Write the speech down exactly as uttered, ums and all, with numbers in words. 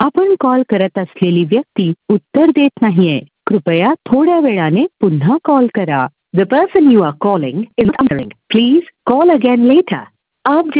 आपण कॉल करत असलेली व्यक्ती उत्तर देत नाहीये. कृपया थोड्या वेळाने पुन्हा कॉल करा. The person you are calling is answering. Please call again later. आप